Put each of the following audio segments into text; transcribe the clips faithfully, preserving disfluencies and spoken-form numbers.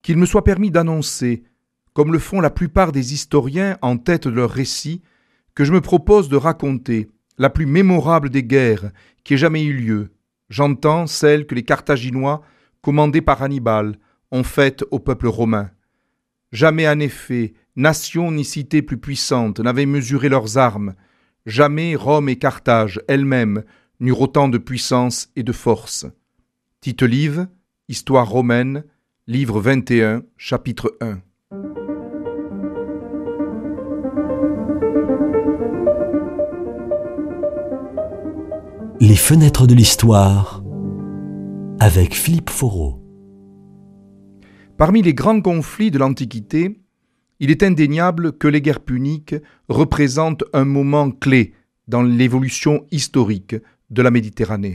qu'il me soit permis d'annoncer, comme le font la plupart des historiens en tête de leurs récits, que je me propose de raconter la plus mémorable des guerres qui ait jamais eu lieu. J'entends celle que les Carthaginois, commandés par Hannibal, ont faite au peuple romain. Jamais en effet, nation ni cité plus puissante n'avaient mesuré leurs armes. Jamais Rome et Carthage elles-mêmes n'eurent autant de puissance et de force. Tite-Live, Histoire romaine, livre vingt et un, chapitre un. Les fenêtres de l'histoire avec Philippe Foreau. Parmi les grands conflits de l'Antiquité, il est indéniable que les guerres puniques représentent un moment clé dans l'évolution historique de la Méditerranée.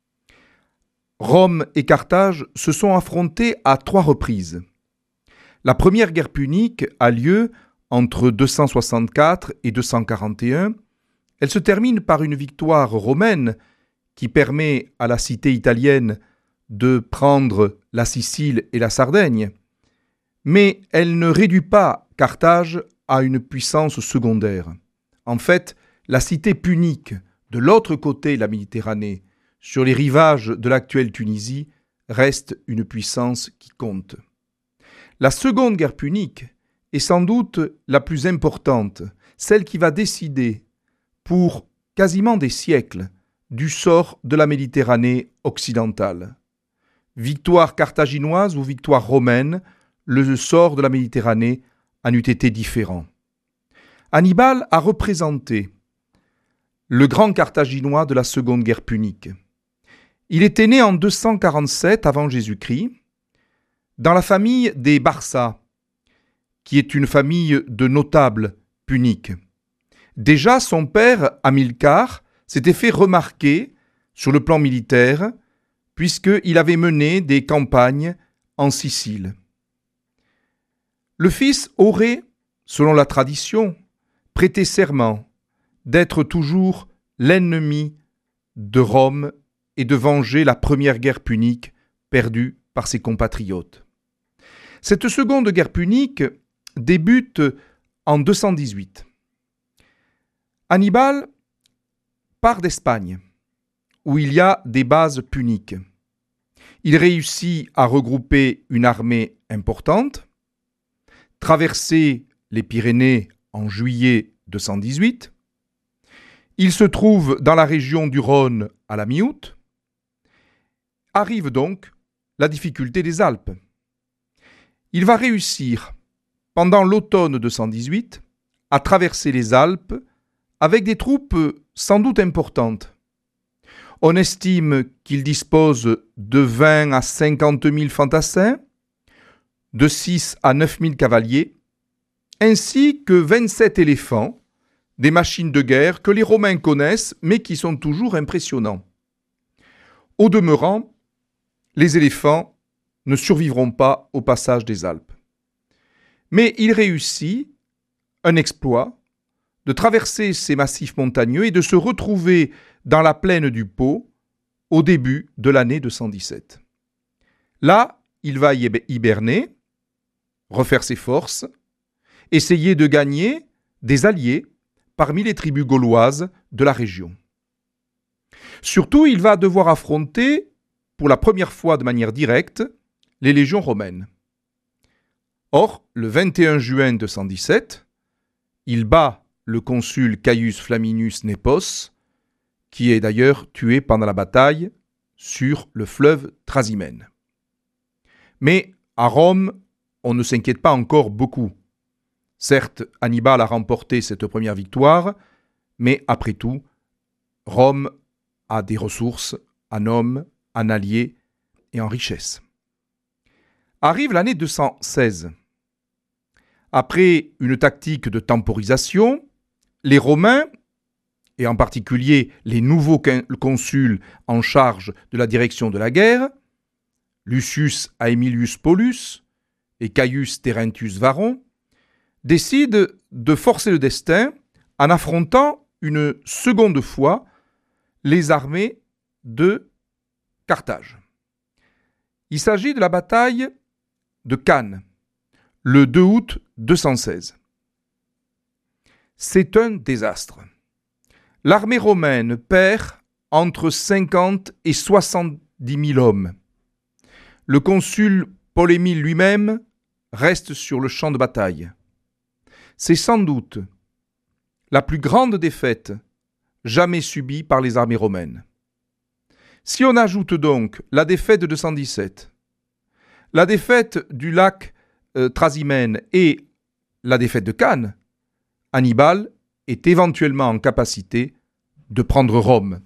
Rome et Carthage se sont affrontés à trois reprises. La première guerre punique a lieu entre deux cent soixante-quatre et deux cent quarante et un. Elle se termine par une victoire romaine qui permet à la cité italienne de prendre la Sicile et la Sardaigne, mais elle ne réduit pas Carthage à une puissance secondaire. En fait, la cité punique, de l'autre côté de la Méditerranée, sur les rivages de l'actuelle Tunisie, reste une puissance qui compte. La seconde guerre punique est sans doute la plus importante, celle qui va décider, pour quasiment des siècles, du sort de la Méditerranée occidentale. Victoire carthaginoise ou victoire romaine, le sort de la Méditerranée en eût été différent. Hannibal a représenté le grand Carthaginois de la seconde guerre punique. Il était né en deux cent quarante-sept avant Jésus-Christ, dans la famille des Barça, qui est une famille de notables puniques. Déjà, son père, Hamilcar, s'était fait remarquer sur le plan militaire, puisqu'il avait mené des campagnes en Sicile. Le fils aurait, selon la tradition, prêté serment d'être toujours l'ennemi de Rome et de venger la première guerre punique perdue par ses compatriotes. Cette seconde guerre punique débute en deux cent dix-huit. Hannibal part d'Espagne, où il y a des bases puniques. Il réussit à regrouper une armée importante, traverser les Pyrénées en juillet deux cent dix-huit. Il se trouve dans la région du Rhône à la mi-août. Arrive donc la difficulté des Alpes. Il va réussir, pendant l'automne deux cent dix-huit, à traverser les Alpes avec des troupes sans doute importantes. On estime qu'il dispose de vingt à cinquante mille fantassins, de six à neuf mille cavaliers, ainsi que vingt-sept éléphants, des machines de guerre que les Romains connaissent mais qui sont toujours impressionnants. Au demeurant, les éléphants ne survivront pas au passage des Alpes. Mais il réussit un exploit de traverser ces massifs montagneux et de se retrouver dans la plaine du Pô au début de l'année deux cent dix-sept. Là, il va hiberner, refaire ses forces, essayer de gagner des alliés parmi les tribus gauloises de la région. Surtout, il va devoir affronter, pour la première fois de manière directe, les légions romaines. Or, le vingt et un juin deux cent dix-sept, il bat le consul Caius Flaminius Nepos, qui est d'ailleurs tué pendant la bataille sur le fleuve Trasimène. Mais à Rome, on ne s'inquiète pas encore beaucoup. Certes, Hannibal a remporté cette première victoire, mais après tout, Rome a des ressources en hommes, en alliés et en richesses. Arrive l'année deux cent seize. Après une tactique de temporisation, les Romains, et en particulier les nouveaux consuls en charge de la direction de la guerre, Lucius Aemilius Paulus et Caius Terentius Varron, décident de forcer le destin en affrontant une seconde fois les armées de Carthage. Il s'agit de la bataille de Cannes, le deux août deux cent seize. C'est un désastre. L'armée romaine perd entre cinquante et soixante-dix mille hommes. Le consul Paul-Émile lui-même reste sur le champ de bataille. C'est sans doute la plus grande défaite jamais subie par les armées romaines. Si on ajoute donc la défaite de deux cent dix-sept, la défaite du lac euh, Trasimène et la défaite de Cannes, Hannibal est éventuellement en capacité de prendre Rome.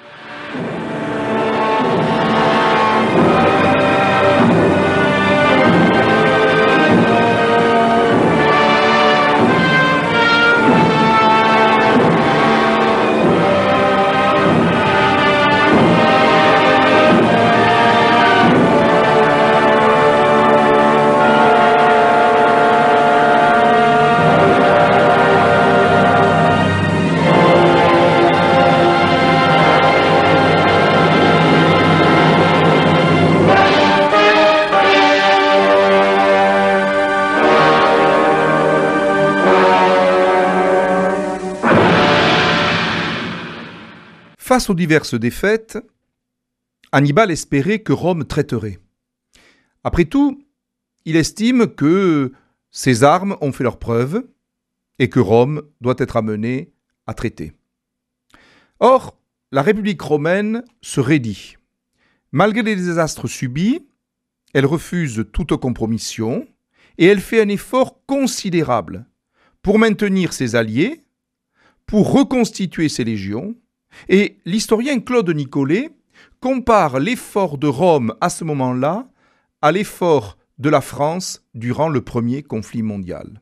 Face aux diverses défaites, Hannibal espérait que Rome traiterait. Après tout, il estime que ses armes ont fait leurs preuves et que Rome doit être amenée à traiter. Or, la République romaine se raidit. Malgré les désastres subis, elle refuse toute compromission et elle fait un effort considérable pour maintenir ses alliés, pour reconstituer ses légions. Et l'historien Claude Nicolet compare l'effort de Rome à ce moment-là à l'effort de la France durant le premier conflit mondial.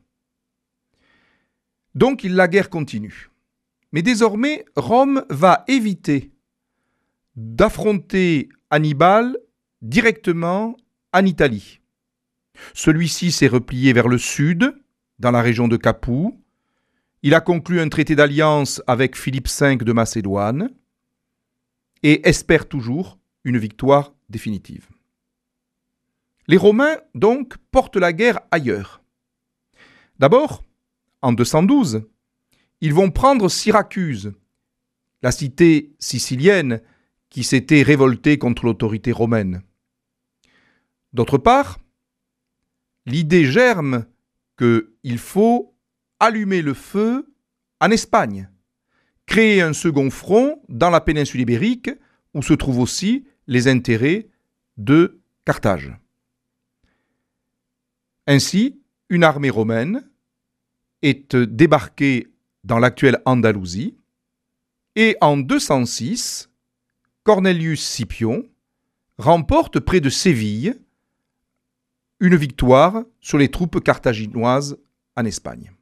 Donc la guerre continue. Mais désormais, Rome va éviter d'affronter Hannibal directement en Italie. Celui-ci s'est replié vers le sud, dans la région de Capoue. Il a conclu un traité d'alliance avec Philippe cinq de Macédoine et espère toujours une victoire définitive. Les Romains, donc, portent la guerre ailleurs. D'abord, en deux cent douze, ils vont prendre Syracuse, la cité sicilienne qui s'était révoltée contre l'autorité romaine. D'autre part, l'idée germe qu'il faut allumer le feu en Espagne, créer un second front dans la péninsule ibérique où se trouvent aussi les intérêts de Carthage. Ainsi, une armée romaine est débarquée dans l'actuelle Andalousie et en deux cent six, Cornelius Scipion remporte près de Séville une victoire sur les troupes carthaginoises en Espagne.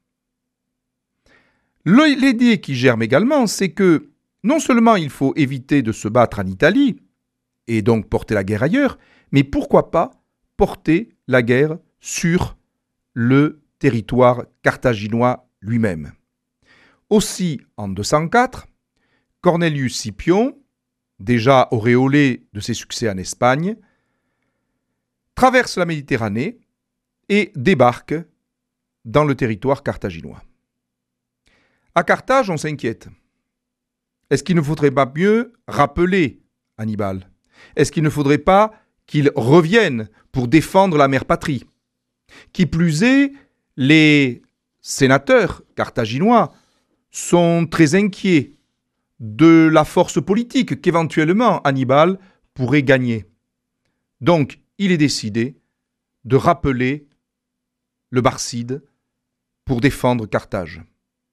L'idée qui germe également, c'est que non seulement il faut éviter de se battre en Italie, et donc porter la guerre ailleurs, mais pourquoi pas porter la guerre sur le territoire carthaginois lui-même. Aussi, en deux cent quatre, Cornelius Scipion, déjà auréolé de ses succès en Espagne, traverse la Méditerranée et débarque dans le territoire carthaginois. À Carthage, on s'inquiète. Est-ce qu'il ne faudrait pas mieux rappeler Hannibal ? Est-ce qu'il ne faudrait pas qu'il revienne pour défendre la mère patrie ? Qui plus est, les sénateurs carthaginois sont très inquiets de la force politique qu'éventuellement Hannibal pourrait gagner. Donc, il est décidé de rappeler le Barcide pour défendre Carthage.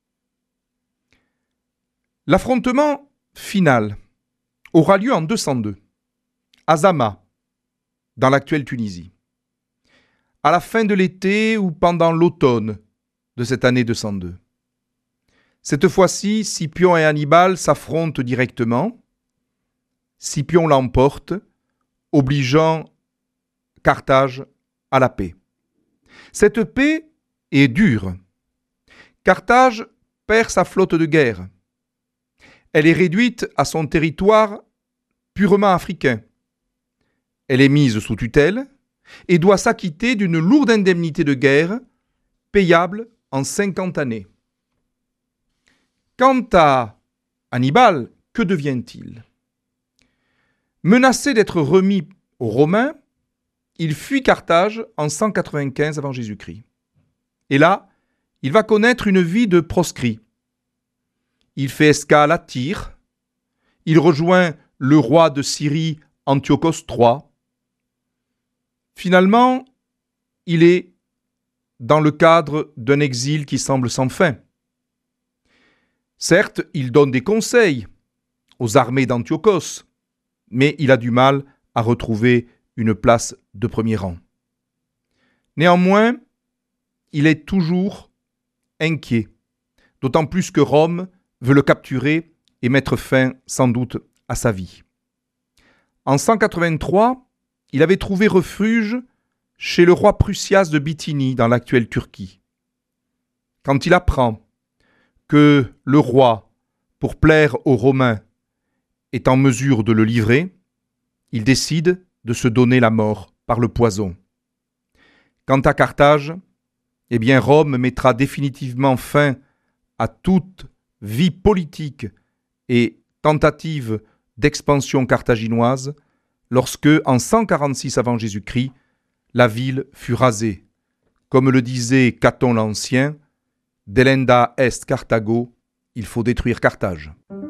L'affrontement final aura lieu en deux cent deux, à Zama, dans l'actuelle Tunisie. À la fin de l'été ou pendant l'automne de cette année deux cent deux. Cette fois-ci, Scipion et Hannibal s'affrontent directement. Scipion l'emporte, obligeant Carthage à la paix. Cette paix est dure. Carthage perd sa flotte de guerre. Elle est réduite à son territoire purement africain. Elle est mise sous tutelle et doit s'acquitter d'une lourde indemnité de guerre payable en cinquante années. Quant à Hannibal, que devient-il ? Menacé d'être remis aux Romains, il fuit Carthage en cent quatre-vingt-quinze avant Jésus-Christ. Et là, il va connaître une vie de proscrit. Il fait escale à Tyr, il rejoint le roi de Syrie Antiochos trois. Finalement, il est dans le cadre d'un exil qui semble sans fin. Certes, il donne des conseils aux armées d'Antiochos, mais il a du mal à retrouver une place de premier rang. Néanmoins, il est toujours inquiet, d'autant plus que Rome veut le capturer et mettre fin sans doute à sa vie. En cent quatre-vingt-trois, il avait trouvé refuge chez le roi Prusias de Bithynie dans l'actuelle Turquie. Quand il apprend que le roi, pour plaire aux Romains, est en mesure de le livrer, il décide de se donner la mort par le poison. Quant à Carthage, eh bien Rome mettra définitivement fin à toute vie politique et tentative d'expansion carthaginoise lorsque, en cent quarante-six avant Jésus-Christ, la ville fut rasée. Comme le disait Caton l'Ancien, « Delenda est Carthago », il faut détruire Carthage.